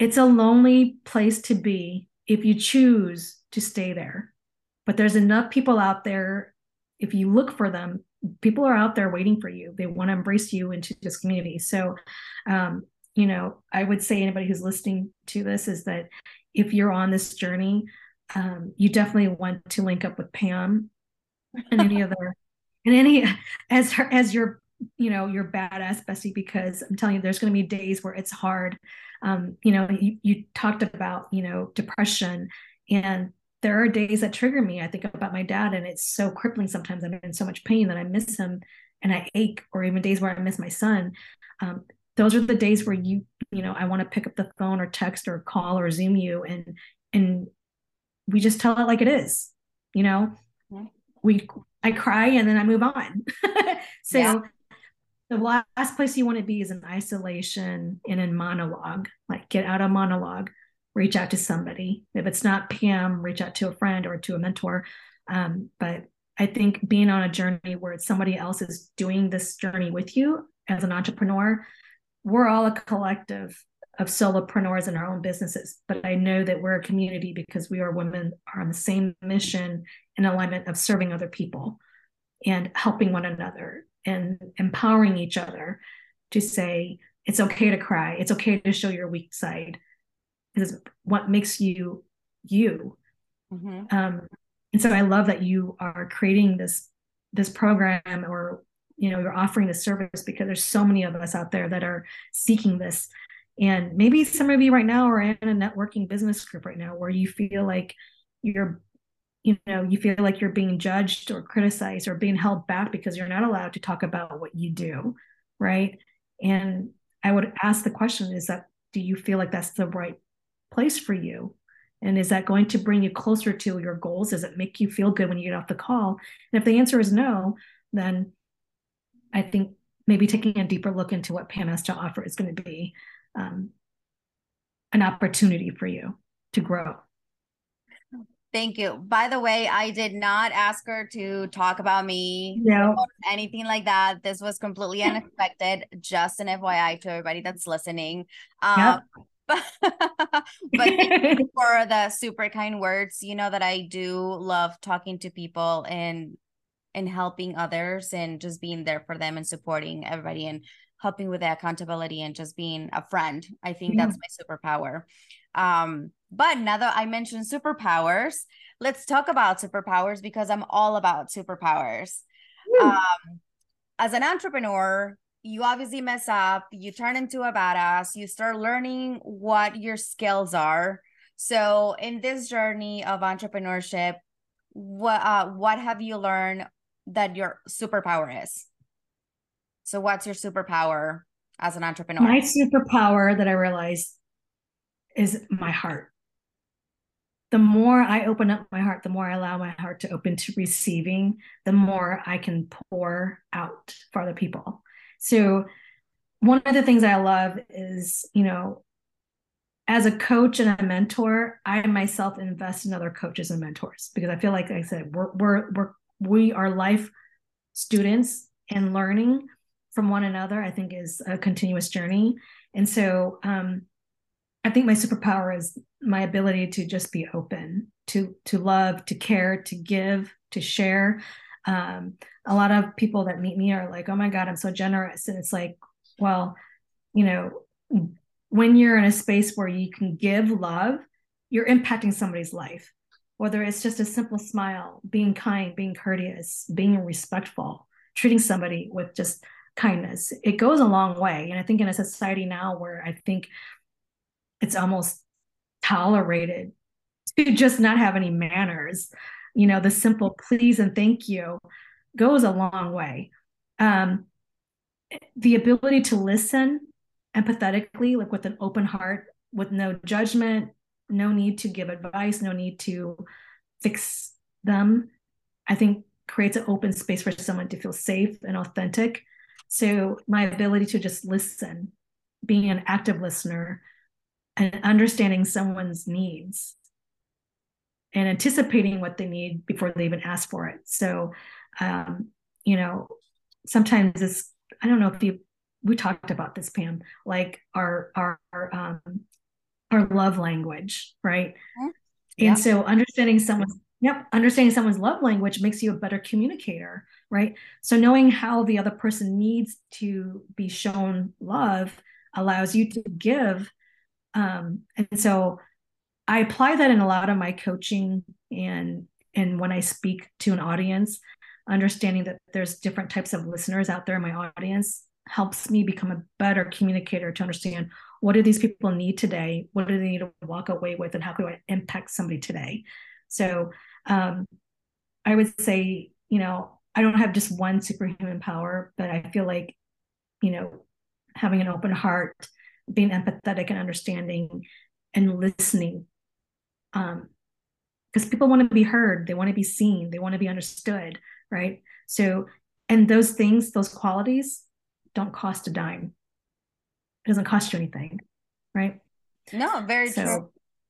it's a lonely place to be if you choose to stay there. But there's enough people out there, if you look for them, people are out there waiting for you. They want to embrace you into this community. So, um, you know, I would say anybody who's listening to this is that if you're on this journey, um, you definitely want to link up with Pam and any other, and any, as her, as your, you know, your badass bestie, because I'm telling you, there's going to be days where it's hard. Um, you know, you, you talked about, you know, depression, and there are days that trigger me. I think about my dad, and it's so crippling. Sometimes I'm in so much pain that I miss him and I ache, or even days where I miss my son. Um, those are the days where you, you know, I want to pick up the phone or text or call or Zoom you, and, and we just tell it like it is, you know, mm-hmm. we, I cry and then I move on. So yeah. The last place you want to be is in isolation and in monologue. Like, get out of monologue, reach out to somebody. If it's not Pam, reach out to a friend or to a mentor. Um, but I think being on a journey where somebody else is doing this journey with you as an entrepreneur, we're all a collective of solopreneurs in our own businesses. But I know that we're a community because we are women are on the same mission and alignment of serving other people and helping one another and empowering each other to say, it's okay to cry. It's okay to show your weak side. This is what makes you, you. Mm-hmm. Um, and so I love that you are creating this, this program, or, you know, you're offering this service, because there's so many of us out there that are seeking this. And maybe some of you right now are in a networking business group right now where you feel like you're, you know, you feel like you're being judged or criticized or being held back because you're not allowed to talk about what you do, right? And I would ask the question, is that, do you feel like that's the right place for you? And is that going to bring you closer to your goals? Does it make you feel good when you get off the call? And if the answer is no, then I think maybe taking a deeper look into what Pam has to offer is going to be um, an opportunity for you to grow. Thank you. By the way, I did not ask her to talk about me no. or anything like that. This was completely unexpected. Just an F Y I to everybody that's listening. Um, yep. But, but thank you for the super kind words. You know that I do love talking to people and and helping others and just being there for them and supporting everybody and helping with the accountability and just being a friend. I think yeah. that's my superpower. Um, but now that I mentioned superpowers, let's talk about superpowers, because I'm all about superpowers. Um, as an entrepreneur, you obviously mess up, you turn into a badass, you start learning what your skills are. So in this journey of entrepreneurship, what, uh, what have you learned that your superpower is? So what's your superpower as an entrepreneur? My superpower that I realized is my heart. The more I open up my heart, the more I allow my heart to open to receiving, the more I can pour out for other people. So one of the things I love is, you know, as a coach and a mentor, I myself invest in other coaches and mentors, because I feel like, like I said, we're, we're, we're, we are life students, and learning from one another, I think, is a continuous journey. And so, um, I think my superpower is my ability to just be open, to to love, to care, to give, to share. Um, a lot of people that meet me are like, "Oh my God, I'm so generous," and it's like, well, you know, when you're in a space where you can give love, you're impacting somebody's life. Whether it's just a simple smile, being kind, being courteous, being respectful, treating somebody with just kindness, it goes a long way. And I think in a society now where I think it's almost tolerated to just not have any manners, you know, the simple please and thank you goes a long way. Um, the ability to listen empathetically, like with an open heart, with no judgment, no need to give advice, no need to fix them, I think creates an open space for someone to feel safe and authentic. So my ability to just listen, being an active listener, and understanding someone's needs and anticipating what they need before they even ask for it. So, um, you know, sometimes it's, I don't know if you, we talked about this, Pam, like our, our, our, um, our love language, right? Yeah. And so understanding someone's yep, understanding someone's love language makes you a better communicator, right? So knowing how the other person needs to be shown love allows you to give. Um, and so I apply that in a lot of my coaching and and when I speak to an audience, understanding that there's different types of listeners out there in my audience helps me become a better communicator to understand what do these people need today, what do they need to walk away with, and how can I impact somebody today. So um, I would say, you know, I don't have just one superhuman power, but I feel like, you know, having an open heart, being empathetic and understanding and listening, um, because people want to be heard, they want to be seen, they want to be understood, right? So, and those things, those qualities don't cost a dime. It doesn't cost you anything, right? No, very so, true.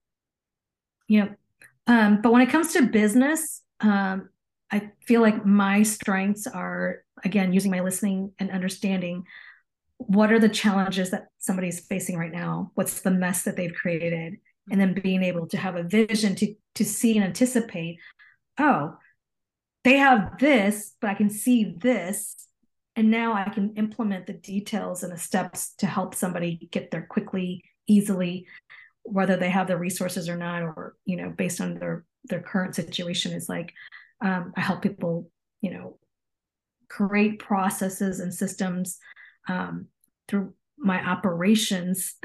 Yeah. Um, but when it comes to business, um, I feel like my strengths are, again, using my listening and understanding what are the challenges that somebody's facing right now, what's the mess that they've created, and then being able to have a vision to to see and anticipate, oh, they have this, but I can see this, and now I can implement the details and the steps to help somebody get there quickly, easily, whether they have the resources or not, or, you know, based on their their current situation. Is like, um, I help people, you know, create processes and systems um, through my operations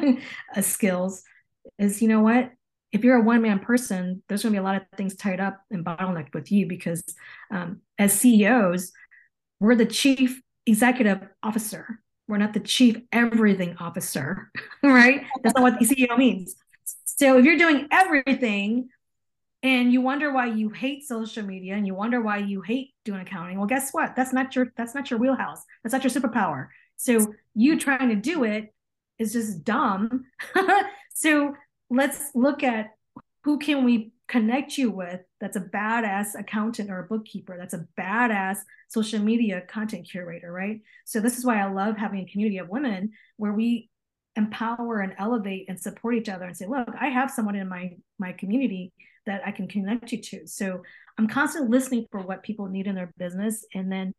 skills. Is, you know what, if you're a one-man person, there's going to be a lot of things tied up and bottlenecked with you, because um, as C E Os, we're the chief executive officer. We're not the chief everything officer, right? That's not what the C E O means. So if you're doing everything and you wonder why you hate social media and you wonder why you hate doing accounting, well, guess what? That's not your that's not your wheelhouse. That's not your superpower. So you trying to do it is just dumb. So let's look at who can we connect you with that's a badass accountant or a bookkeeper, that's a badass social media content curator, right? So this is why I love having a community of women where we empower and elevate and support each other and say, look, I have someone in my my community that I can connect you to. So I'm constantly listening for what people need in their business. And then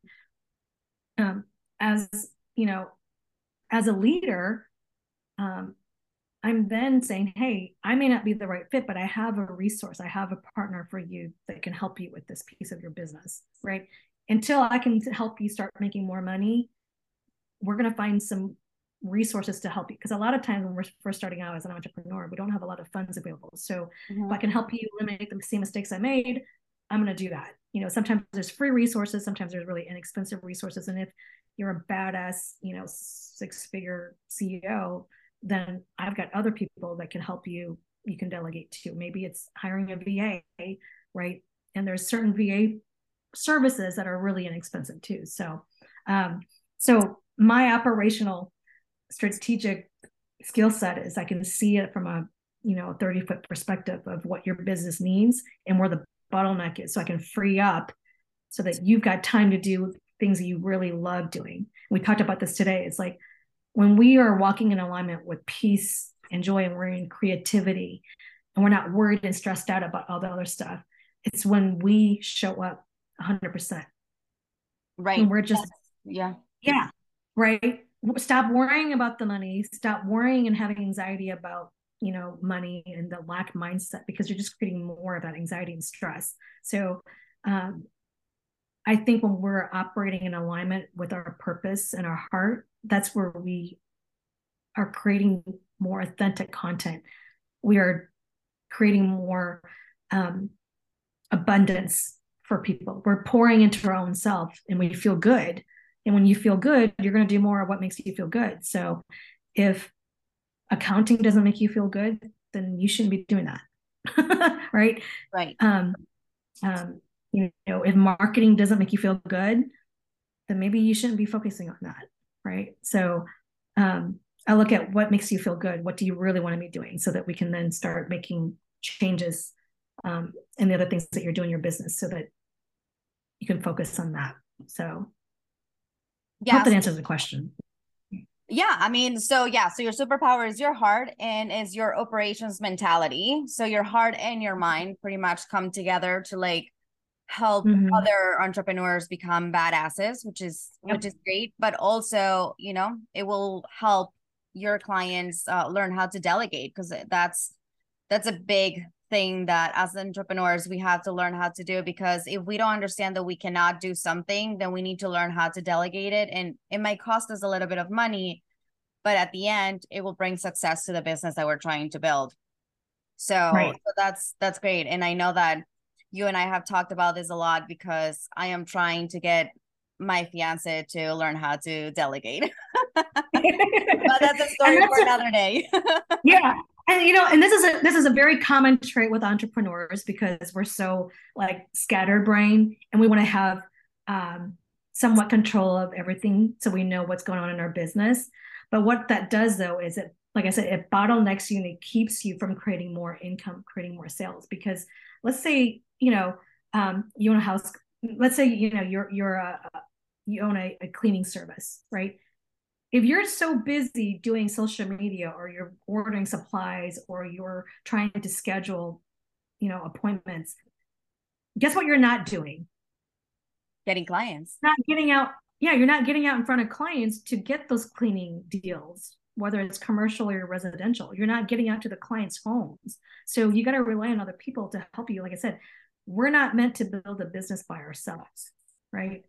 um, as you know, as a leader, um, I'm then saying, hey, I may not be the right fit, but I have a resource. I have a partner for you that can help you with this piece of your business, right? Until I can help you start making more money, we're going to find some resources to help you. Because a lot of times when we're first starting out as an entrepreneur, we don't have a lot of funds available. So mm-hmm. if I can help you eliminate the same mistakes I made, I'm going to do that. You know, sometimes there's free resources, sometimes there's really inexpensive resources. And if you're a badass, you know, six-figure C E O, then I've got other people that can help you, you can delegate to. Maybe it's hiring a V A, right? And there's certain V A services that are really inexpensive too. So, um, so my operational strategic skill set is I can see it from a, you know, thirty foot perspective of what your business needs and where the bottleneck is. So I can free up so that you've got time to do things that you really love doing. We talked about this today. It's like, when we are walking in alignment with peace and joy, and we're in creativity and we're not worried and stressed out about all the other stuff, it's when we show up one hundred percent. Right. And we're just, yeah. Yeah. Right. Stop worrying about the money. Stop worrying and having anxiety about, you know, money and the lack mindset, because you're just creating more of that anxiety and stress. So, um, I think when we're operating in alignment with our purpose and our heart, that's where we are creating more authentic content. We are creating more um, abundance for people. We're pouring into our own self and we feel good. And when you feel good, you're going to do more of what makes you feel good. So if accounting doesn't make you feel good, then you shouldn't be doing that. Right. Right. Um, um, you know, if marketing doesn't make you feel good, then maybe you shouldn't be focusing on that. Right. So um, I look at what makes you feel good. What do you really want to be doing, so that we can then start making changes um, in the other things that you're doing in your business, so that you can focus on that. So yeah, I hope that answers the question. Yeah, I mean, so yeah, so your superpower is your heart and is your operations mentality. So your heart and your mind pretty much come together to like help Mm-hmm. other entrepreneurs become badasses, which is which Yep. is great, but also, you know, it will help your clients uh, learn how to delegate, because that's that's a big thing that as entrepreneurs we have to learn how to do, because if we don't understand that we cannot do something, then we need to learn how to delegate it, and it might cost us a little bit of money, but at the end it will bring success to the business that we're trying to build. So, Right. so that's that's great. And I know that you and I have talked about this a lot, because I am trying to get my fiance to learn how to delegate. But that's a And story that's for a, another day. yeah. And you know, and this is a this is a very common trait with entrepreneurs because we're so like scattered brain and we want to have um somewhat control of everything so we know what's going on in our business. But what that does though is it, like I said, it bottlenecks you and it keeps you from creating more income, creating more sales. Because let's say, you know, um, you own a house, let's say, you know, you're you're a, you own a, a cleaning service, right? If you're so busy doing social media or you're ordering supplies or you're trying to schedule, you know, appointments, guess what you're not doing? Getting clients. Not getting out. Yeah, you're not getting out in front of clients to get those cleaning deals, whether it's commercial or residential. You're not getting out to the clients' homes. So you got to rely on other people to help you. Like I said, we're not meant to build a business by ourselves, right?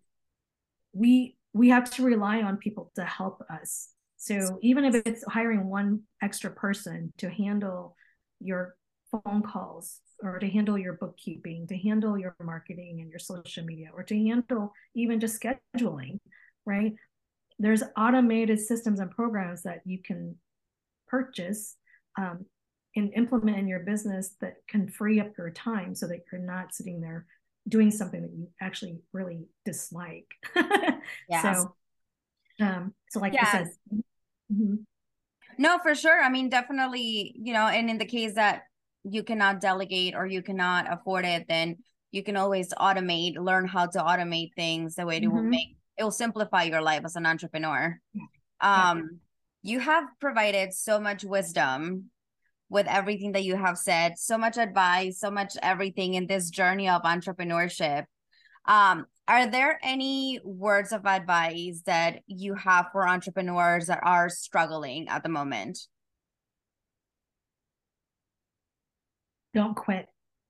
We we have to rely on people to help us. So even if it's hiring one extra person to handle your phone calls or to handle your bookkeeping, to handle your marketing and your social media, or to handle even just scheduling, right? There's automated systems and programs that you can purchase um, and implement in your business that can free up your time so that you're not sitting there doing something that you actually really dislike. Yes. so, um, so like I said, Yes. mm-hmm. No, for sure. I mean, definitely, you know, and in the case that you cannot delegate or you cannot afford it, then you can always automate, learn how to automate things the way it will Mm-hmm. make it will simplify your life as an entrepreneur. Yeah. Um, you have provided so much wisdom with everything that you have said, so much advice, so much everything in this journey of entrepreneurship. Um, are there any words of advice that you have for entrepreneurs that are struggling at the moment? Don't quit.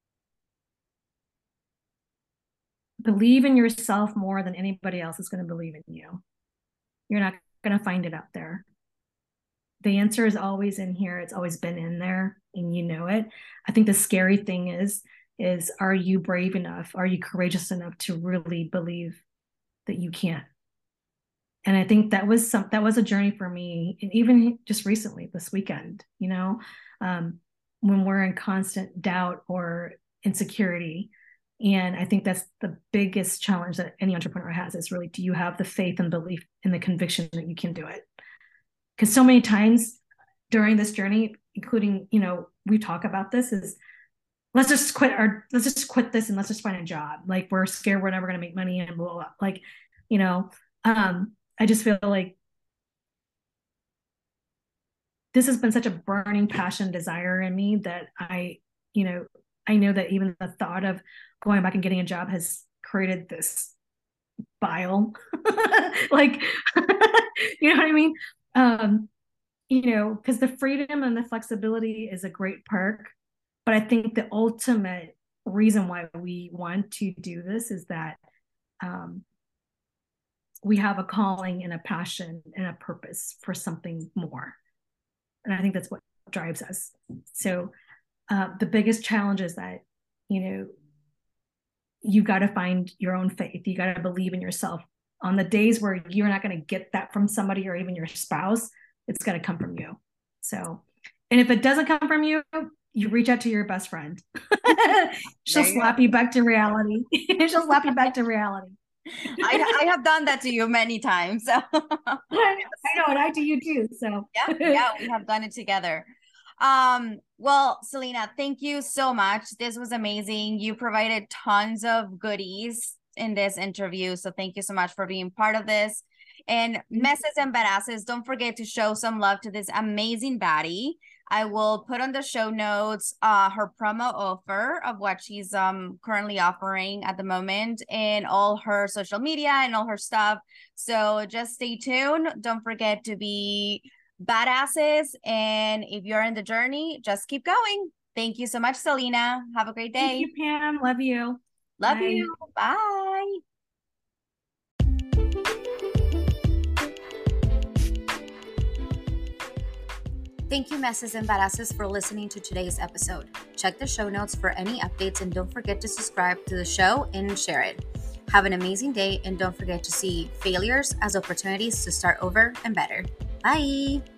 Believe in yourself more than anybody else is going to believe in you. You're not going to find it out there. The answer is always in here. It's always been in there and you know it. I think the scary thing is, is are you brave enough? Are you courageous enough to really believe that you can't? And I think that was some, that was a journey for me. And even just recently this weekend, you know, um, when we're in constant doubt or insecurity. And I think that's the biggest challenge that any entrepreneur has is really, do you have the faith and belief and the conviction that you can do it? Because so many times during this journey, including, you know, we talk about this is let's just quit our, let's just quit this and let's just find a job. Like we're scared we're never going to make money and blah, blah, blah. Like, you know, um, I just feel like this has been such a burning passion, desire in me that I, you know, I know that even the thought of going back and getting a job has created this bile. Like, you know what I mean? Um, you know, because the freedom and the flexibility is a great perk. But I think the ultimate reason why we want to do this is that um, we have a calling and a passion and a purpose for something more. And I think that's what drives us. So uh, the biggest challenge is that, you know, you got to find your own faith. You got to believe in yourself. On the days where you're not going to get that from somebody or even your spouse, it's going to come from you. So, and if it doesn't come from you, you reach out to your best friend. She'll slap you back to reality. She'll slap you back to reality. I, I have done that to you many times. So I know, and I do you too. So yeah, yeah, we have done it together. Um, well, Selena, thank you so much. This was amazing. You provided tons of goodies in this interview. So thank you so much for being part of this. And messes and badasses, don't forget to show some love to this amazing baddie. I will put on the show notes uh, her promo offer of what she's um currently offering at the moment, and all her social media and all her stuff. So just stay tuned. Don't forget to be badasses. And if you're in the journey, just keep going. Thank you so much, Selena. Have a great day. Thank you, Pam. Love you. Love Bye. you. Bye. Thank you, messes and badasses, for listening to today's episode. Check the show notes for any updates, and don't forget to subscribe to the show and share it. Have an amazing day, and don't forget to see failures as opportunities to start over and better. Bye.